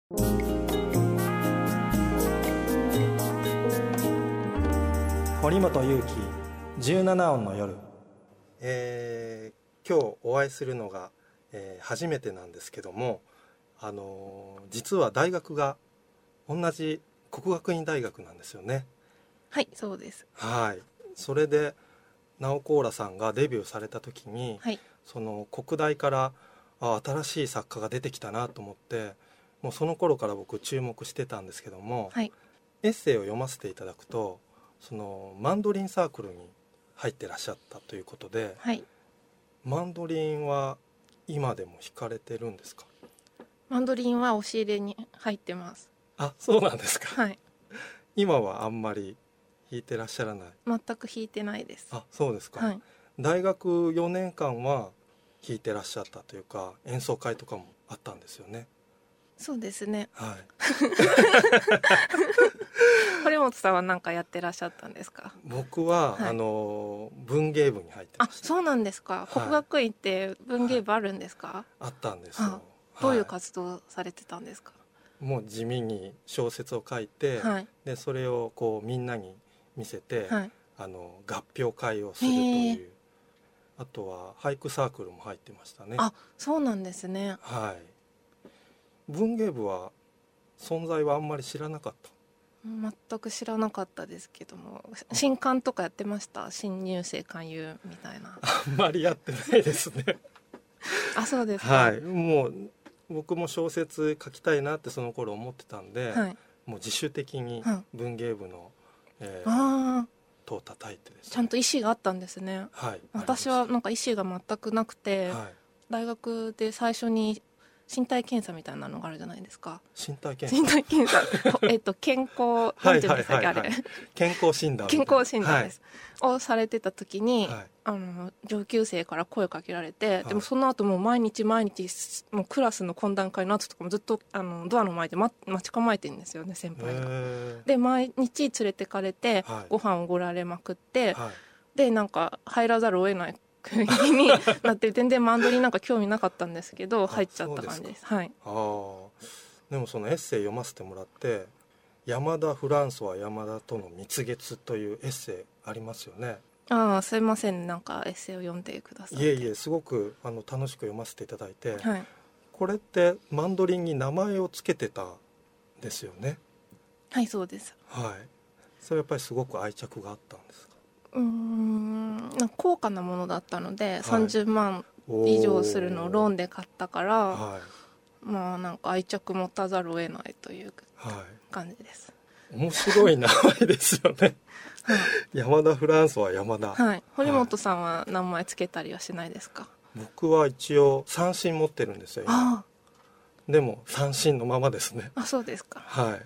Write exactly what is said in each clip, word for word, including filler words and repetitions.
堀本裕樹じゅうなな音の夜、えー、今日お会いするのが、えー、初めてなんですけども、あのー、実は大学が同じ國學院大学なんですよね。 はい、そうです。 はい、それで直子浦さんがデビューされた時に、 はい、 その国大からあ新しい作家が出てきたなと思って、もうその頃から僕注目してたんですけども、 はい、 エッセイを読ませていただくと、そのマンドリンサークルに入ってらっしゃったということで、 はい、 マンドリンは今でも弾かれてるんですか？ マンドリンは押し入れに入ってます。 あ、そうなんですか。 はい、 今はあんまり弾いてらっしゃらない？ 全く弾いてないです。 あ、そうですか。 はい、 大学よねんかんは弾いてらっしゃったというか、演奏会とかもあったんですよね。 そうですね。 はい。 堀本さんは何かやってらっしゃったんですか？ 僕は、 はい、 あの文芸部に入ってまあ、 した。 そうなんですか。 はい、 國學院って文芸部あるんですか？はい、 あったんですよ。 どういうは活動されてたんですか？ い、もう地味に小説を書いて、 はい、 でそれをこうみんなに見せて、 はい、 あの合評会をするという、あとは俳句サークルも入ってましたね。 あ、そうなんですね。 はい。文芸部は存在はあんまり知らなかった？ 全く知らなかったですけども、新刊とかやってました？新入生勧誘みたいな。 あんまりやってないですね。 あ、そうですか。 はい、もう僕も小説書きたいなってその頃思ってたんで、 はい、 もう自主的に文芸部の、えー、 あ戸を叩いてですね。 ちゃんと意思があったんですね。 はい、 私はなんか意思が全くなくて、 はい、 大学で最初に身体検査みたいなのがあるじゃないですか。 身体検査、 身体検査えっと健康なんていうんでしたっけ、あれ健康診断健康診断です、 はい、 をされてた時に、 はい、 あの上級生から声かけられて、 はい、 でもその後もう毎日毎日もうクラスの懇談会の後とかもずっとあのドアの前で待, 待ち構えてるんですよね、先輩が。で毎日連れてかれて、はい、ご飯をおごられまくって、はい、でなんか入らざるを得ない国になって全然マンドリンなんか興味なかったんですけど入っちゃった感じです。はい、 あでもそのエッセイ読ませてもらって、山田フランソワ山田との蜜月というエッセイありますよね。 ああ、すいません、なんかエッセイを読んでくださって。 いえいえ、すごくあの楽しく読ませていただいて、 はい、 これってマンドリンに名前をつけてたんですよね。 はい、そうです。 はい、それやっぱりすごく愛着があったんですか？ うーん、高価なものだったので、はい、さんじゅうまん以上するのをローンで買ったから、はい、まあなんか愛着持たざるを得ないという感じです。 はい、面白い名前ですよね。はい、山田フランソは山田。 はい、堀本さんは名前つけたりはしないですか？ 僕は一応三振持ってるんですよ。あでも三振のままですね。 あ、そうですか。 はい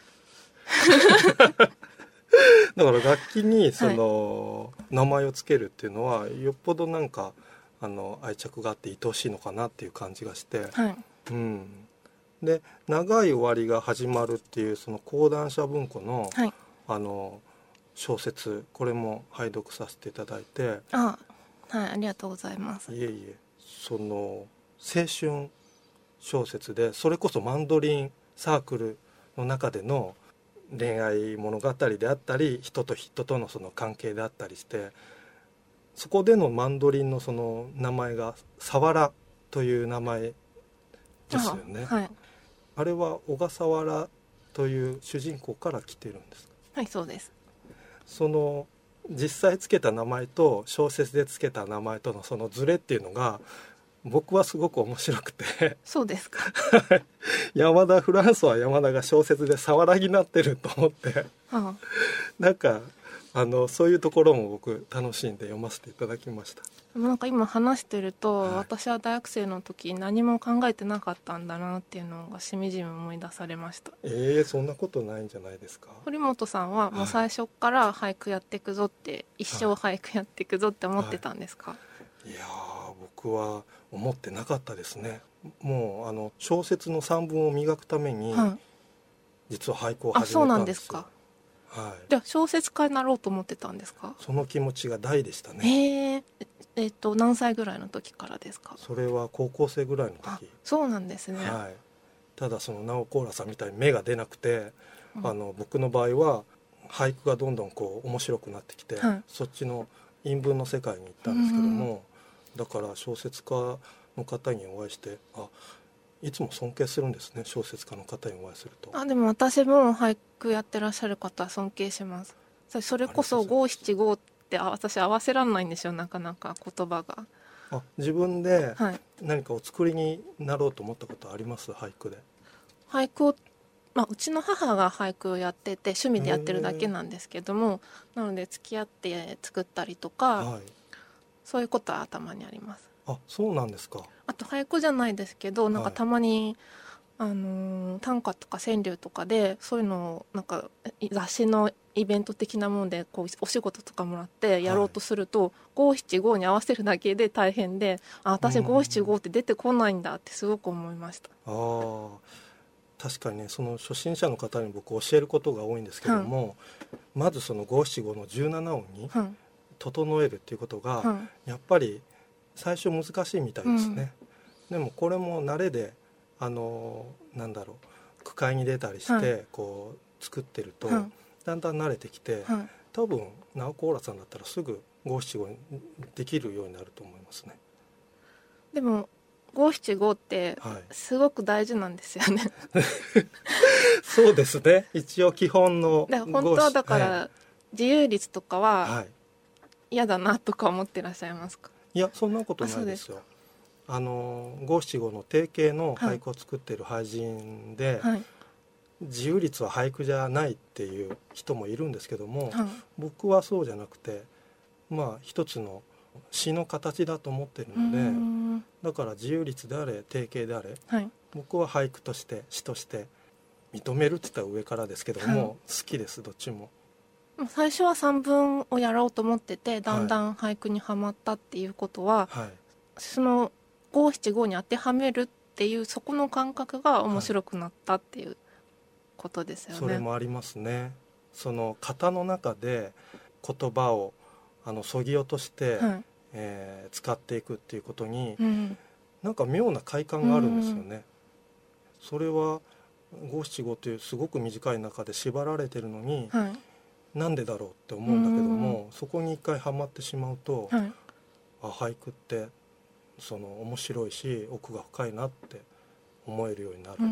だから楽器にその名前をつけるっていうのはよっぽどなんかあの愛着があって愛おしいのかなっていう感じがして、 はい、 うん、で長い終わりが始まるっていうその講談社文庫の、はい、あの小説、これも拝読させていただいて、 あ、はい、ありがとうございます。 いえいえ、その青春小説でそれこそマンドリンサークルの中での恋愛物語であったり人と人とのその関係であったりして、そこでのマンドリンのその名前がサワラという名前ですよね。あ、はい、あれは小笠原という主人公から来てるんですか？ はい、そうです。 その実際つけた名前と小説でつけた名前とのそのズレっていうのが僕はすごく面白くて。 そうですか。 山田フランソは山田が小説でサワラになってると思って、ああ、なんかあのそういうところも僕楽しんで読ませていただきました。 なんか今話してると、はい、私は大学生の時何も考えてなかったんだなっていうのがしみじみ思い出されました。 えー、そんなことないんじゃないですか？ 堀本さんはもう最初から俳句やっていくぞって、はい、一生俳句やっていくぞって思ってたんですか？はい、 いや僕は思ってなかったですね。もうあの小説の散文を磨くために、はい、実は俳句を始めたんですよ。あ、そうなんですか。はい、 じゃあ小説家になろうと思ってたんですか？ その気持ちが大でしたね。 へえ、えー、と何歳ぐらいの時からですか？ それは高校生ぐらいの時。 そうなんですね。 はい、 ただそのナオコーラさんみたいに芽が出なくて、 うん、 あの僕の場合は俳句がどんどんこう面白くなってきて、はい、そっちの韻文の世界に行ったんですけども、うん、だから小説家の方にお会いして、あ、いつも尊敬するんですね、小説家の方にお会いすると。 あ、でも私も俳句やってらっしゃる方は尊敬します。それこそ五七五って私合わせらんないんですよ、なかなか言葉が。 あ、自分で何かお作りになろうと思ったことあります？俳句で。 俳句を、まあ、うちの母が俳句をやってて趣味でやってるだけなんですけども、なので付き合って作ったりとか、はい、そういうことはたまにあります。 あ、そうなんですか。 あと俳句じゃないですけど、なんかたまに、はい、あのー、短歌とか川柳とかでそういうのをなんか雑誌のイベント的なものでこうお仕事とかもらってやろうとすると五七五に合わせるだけで大変で、あ、私五七五って出てこないんだってすごく思いました。 あ、確かにね、その初心者の方に僕教えることが多いんですけども、うん、まずその五七五のじゅうなな音に整えるっていうことが、うん、やっぱり最初難しいみたいですね、うん、でもこれも慣れで、あのなんだろう、句会に出たりして、うん、こう作ってると、うん、だんだん慣れてきて、うん、多分ナオコーラさんだったらすぐ五七五にできるようになると思いますね。 でも五七五ってすごく大事なんですよね、はい、 そうですね、一応基本のだから本当はだから、はい、自由律とかは嫌だなとか思ってらっしゃいますか？ いや、そんなことないですよ。あの五七五の定型の俳句を作っている俳人で、はい、自由律は俳句じゃないっていう人もいるんですけども、はい、僕はそうじゃなくて、まあ一つの詩の形だと思ってるので、だから自由律であれ定型であれ、はい、僕は俳句として詩として認めるって言ったら上からですけども、はい、好きです、どっちも。 最初は散文をやろうと思ってて、だんだん俳句にはまったっていうことは、はい、その五七五に当てはめるっていうそこの感覚が面白くなったっていうことですよね、はい、 それもありますね。その型の中で言葉をあのそぎ落として、はい、えー、使っていくっていうことに、うん、なんか妙な快感があるんですよね、うん、それは五七五というすごく短い中で縛られてるのに、はい、なんでだろうって思うんだけども、そこに一回ハマってしまうと、はい、あ、俳句ってその面白いし奥が深いなって思えるようになるっていう、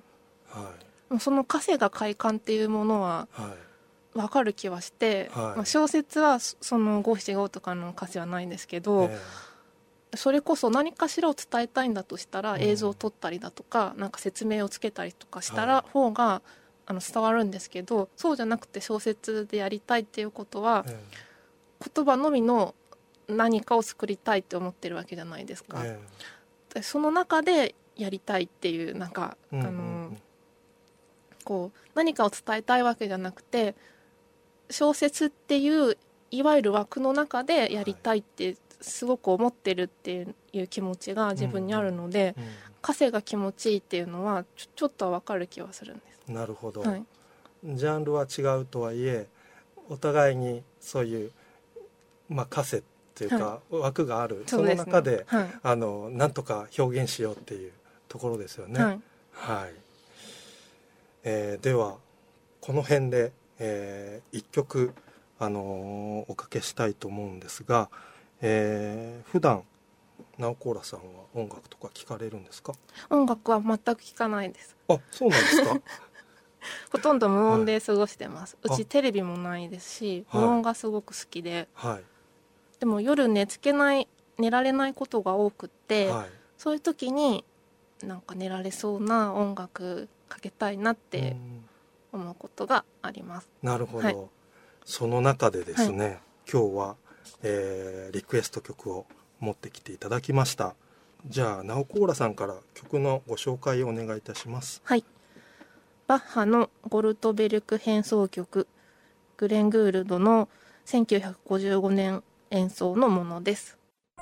はい、 その稼が快感っていうものは分かる気はして、はい、まあ、小説はその五七五とかの歌詞はないんですけど、えー、それこそ何かしらを伝えたいんだとしたら、うん、映像を撮ったりだとかなんか説明をつけたりとかしたら方が、はい、あの伝わるんですけど、そうじゃなくて小説でやりたいっていうことは、えー、言葉のみの何かを作りたいって思ってるわけじゃないですか、えー、でその中でやりたいっていうなんか、うんうんうん、あのこう何かを伝えたいわけじゃなくて、小説っていういわゆる枠の中でやりたいってすごく思ってるっていう気持ちが自分にあるので、うんうん、稼が気持ちいいっていうのはちょ、ちょっと分かる気はするんです。 なるほど、はい、ジャンルは違うとはいえお互いにそういう、まあ、稼っていうか、はい、枠がある、その中で、はい、あのなんとか表現しようっていうところですよね、はいはい、えー、ではこの辺で、えー、いっきょく、あのー、おかけしたいと思うんですが、えー、普段ナオコーラさんは音楽とか聞かれるんですか？ 音楽は全く聞かないです。 あ、そうなんですか？ ほとんど無音で過ごしてます、はい、うちテレビもないですし、無音がすごく好きで、はい、でも夜寝つけない寝られないことが多くって、はい、そういう時になんか寝られそうな音楽かけたいなって思うことがあります。 なるほど、はい、その中でですね、はい、今日は、えー、リクエスト曲を持ってきていただきました。じゃあナオコーラさんから曲のご紹介をお願いいたします。 はい、バッハのゴルトベルク変奏曲、グレン・グールドのせんきゅうひゃくごじゅうごねん演奏のものです。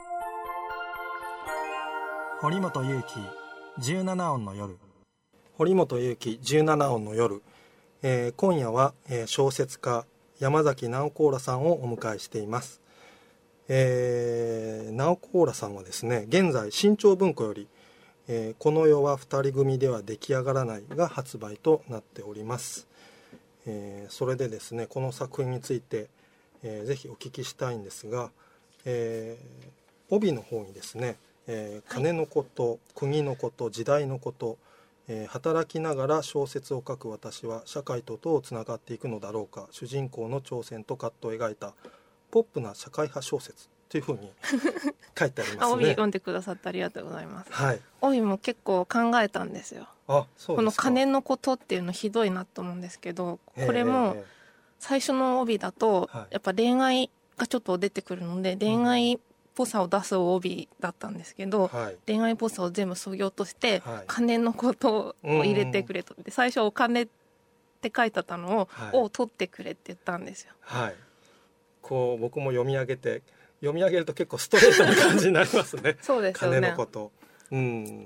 堀本裕樹じゅうなな音の夜。堀本裕樹じゅうなな音の夜、えー、今夜は、えー、小説家山崎ナオコーラさんをお迎えしています。えー、ナオコーラさんはですね、現在新潮文庫より、 えー、この世は二人組では出来上がらないが発売となっております。えー、それでですね、この作品について、えー、ぜひお聞きしたいんですが、えー、帯の方にですね、えー、金のこと、はい、国のこと、時代のこと、えー、働きながら小説を書く私は社会とどうつながっていくのだろうか、主人公の挑戦と葛藤を描いたポップな社会派小説というふうに書いてありますね。 あ、帯読んでくださってありがとうございます、 はい、 帯も結構考えたんですよ。 あ、そうですか。 この金のことっていうのひどいなと思うんですけど、これも最初の帯だとやっぱ恋愛がちょっと出てくるので、恋愛っぽさを出す帯だったんですけど、はい、恋愛っぽさを全部削ぎ落として、はい、金のことを入れてくれと、で最初お金って書いてあったのを、はい、を取ってくれって言ったんですよ。 はい、こう僕も読み上げて読み上げると結構ストレートな感じになりますね。 そうですよね。 金のこと、うん、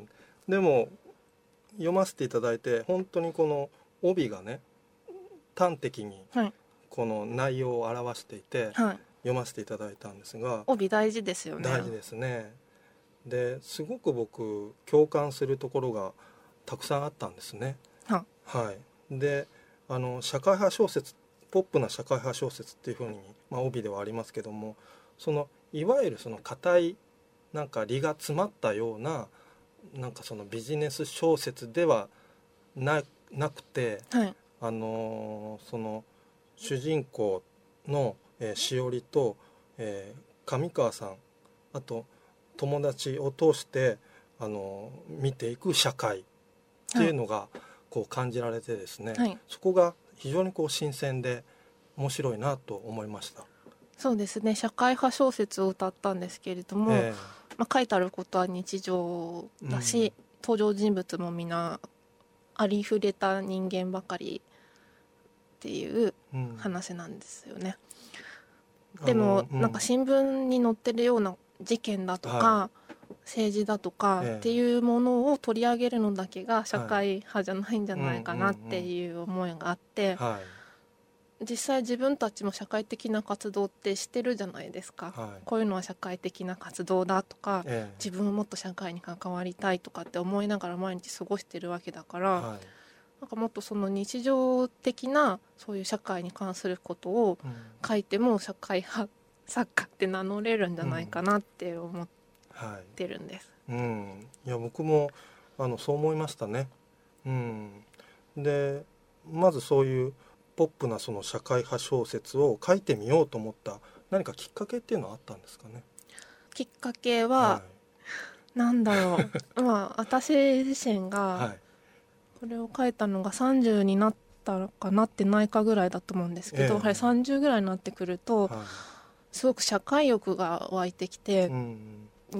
でも読ませていただいて本当にこの帯がね端的にこの内容を表していて、はい、読ませていただいたんですが、 帯大事ですよね。 大事ですね。ですごく僕共感するところがたくさんあったんですね。は、はい、であの社会派小説、ポップな社会派小説っていうふうに、まあ、帯ではありますけども、そのいわゆるその固いなんか理が詰まったようななんかそのビジネス小説では な, なくて、はい、あのその主人公の、えー、しおりと、えー、上川さん、あと友達を通して、あの見ていく社会っていうのがこう感じられてですね、はい、そこが非常にこう新鮮で面白いなと思いました。 そうですね、社会派小説を歌ったんですけれども、えーまあ、書いてあることは日常だし、うん、登場人物もみんなありふれた人間ばかりっていう話なんですよね、うん、でも、うん、なんか新聞に載ってるような事件だとか、はい、政治だとかっていうものを取り上げるのだけが社会派じゃないんじゃないかなっていう思いがあって、はい、実際自分たちも社会的な活動ってしてるじゃないですか、はい、こういうのは社会的な活動だとか、ええ、自分ももっと社会に関わりたいとかって思いながら毎日過ごしてるわけだから、はい、なんかもっとその日常的なそういう社会に関することを書いても社会派作家って名乗れるんじゃないかなって思ってるんです、 うんはいうん、いや僕もあのそう思いましたね、うん、でまずそういうポップなその社会派小説を書いてみようと思った何かきっかけっていうのはあったんですかね。 きっかけは、はい、なんだろうまあ私自身がこれを書いたのがさんじゅうになったかなってないかぐらいだと思うんですけど、えー、はい、さんじゅうぐらいになってくると、はい、すごく社会欲が湧いてきて、うんうん、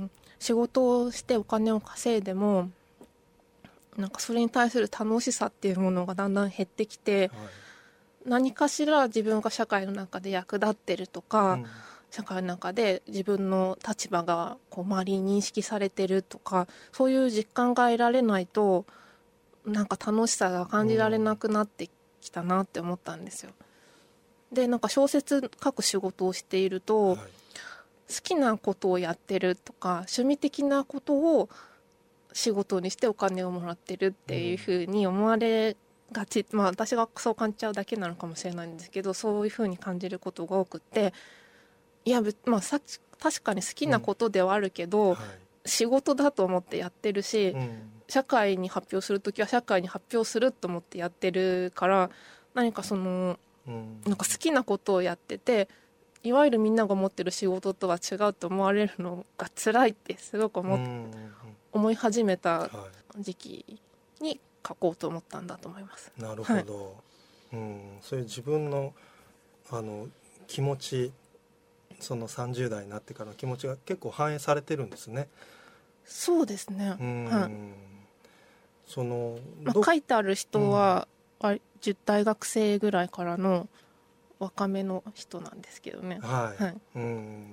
仕事をしてお金を稼いでもなんかそれに対する楽しさっていうものがだんだん減ってきて、はい、何かしら自分が社会の中で役立ってるとか、うん、社会の中で自分の立場がこう周りに認識されてるとか、そういう実感が得られないとなんか楽しさが感じられなくなってきたなって思ったんですよ。でなんか小説書く仕事をしていると、はい、好きなことをやってるとか趣味的なことを仕事にしてお金をもらってるっていうふうに思われがち、まあ私がそう感じちゃうだけなのかもしれないんですけど、そういうふうに感じることが多くて、いや、まあ、さ確かに好きなことではあるけど、うんはい、仕事だと思ってやってるし、うん、社会に発表するときは社会に発表すると思ってやってるから、何かその、うん、なんか好きなことをやってていわゆるみんなが思ってる仕事とは違うと思われるのが辛いってすごく思っ、うん、思い始めた時期に書こうと思ったんだと思います。 なるほど、はい、うん、そういう自分の、あの気持ち、そのさんじゅう代になってからの気持ちが結構反映されてるんですね。 そうですね、うん、はい、 その、 まあ、書いてある人は、うん、じゅう大学生ぐらいからの若めの人なんですけどね。 はい、はい、うん、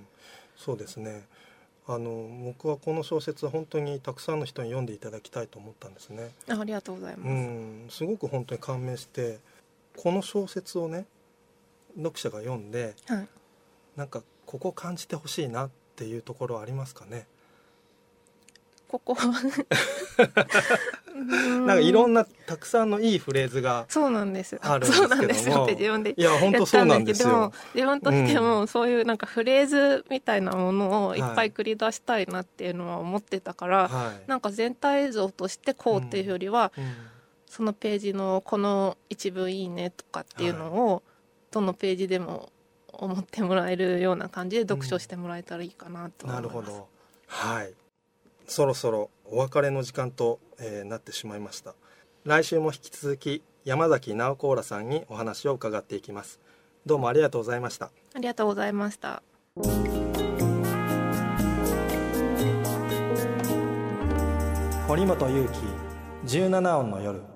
そうですね。あの僕はこの小説は本当にたくさんの人に読んでいただきたいと思ったんですね。 あ, ありがとうございます、 うん、すごく本当に感銘して、この小説をね読者が読んで、はい、なんかここ感じてほしいなっていうところはありますかね。 ここなんかいろんなたくさんのいいフレーズがそうなんですあるんですけども、 そうなんですよって自分でいや本当そうなんですよ。 自分としてもそういうなんかフレーズみたいなものをいっぱい繰り出したいなっていうのは思ってたから、はい、なんか全体像としてこうっていうよりは、うんうん、そのページのこの一文いいねとかっていうのをどのページでも思ってもらえるような感じで読書してもらえたらいいかなと思います、うん、なるほど。 はい、そろそろお別れの時間と、えー、なってしまいました。来週も引き続き山崎直子らさんにお話を伺っていきます。どうもありがとうございました。 ありがとうございました。 堀本裕樹じゅうななおんの夜。